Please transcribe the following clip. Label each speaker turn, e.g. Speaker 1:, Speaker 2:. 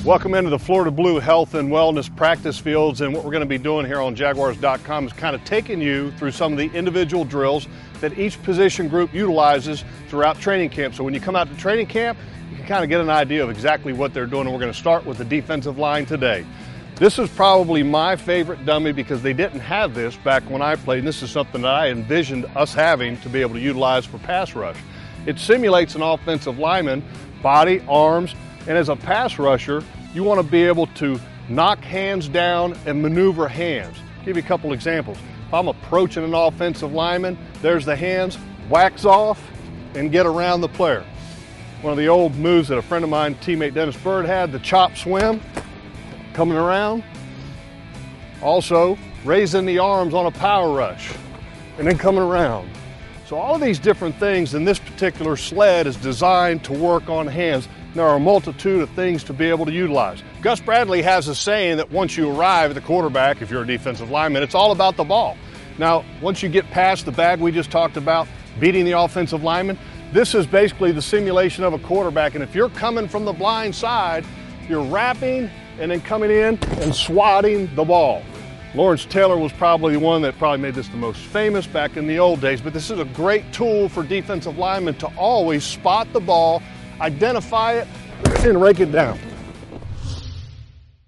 Speaker 1: Welcome into the Florida Blue Health and Wellness practice fields, and what we're going to be doing here on Jaguars.com is kind of taking you through some of the individual drills that each position group utilizes throughout training camp. So when you come out to training camp, you can kind of get an idea of exactly what they're doing, and we're going to start with the defensive line today. This is probably my favorite dummy because they didn't have this back when I played, and this is something that I envisioned us having to be able to utilize for pass rush. It simulates an offensive lineman, body, arms, and as a pass rusher, you want to be able to knock hands down and maneuver hands. I'll give you a couple examples. If I'm approaching an offensive lineman, there's the hands, wax off, and get around the player. One of the old moves that a friend of mine, teammate Dennis Bird, had, the chop swim, coming around. Also, raising the arms on a power rush, and then coming around. So all of these different things in this particular sled is designed to work on hands. There are a multitude of things to be able to utilize. Gus Bradley has a saying that once you arrive at the quarterback, if you're a defensive lineman, it's all about the ball. Now, once you get past the bag we just talked about, beating the offensive lineman, this is basically the simulation of a quarterback. And if you're coming from the blind side, you're wrapping and then coming in and swatting the ball. Lawrence Taylor was probably the one that probably made this the most famous back in the old days, but this is a great tool for defensive linemen to always spot the ball, identify it, and rake it down.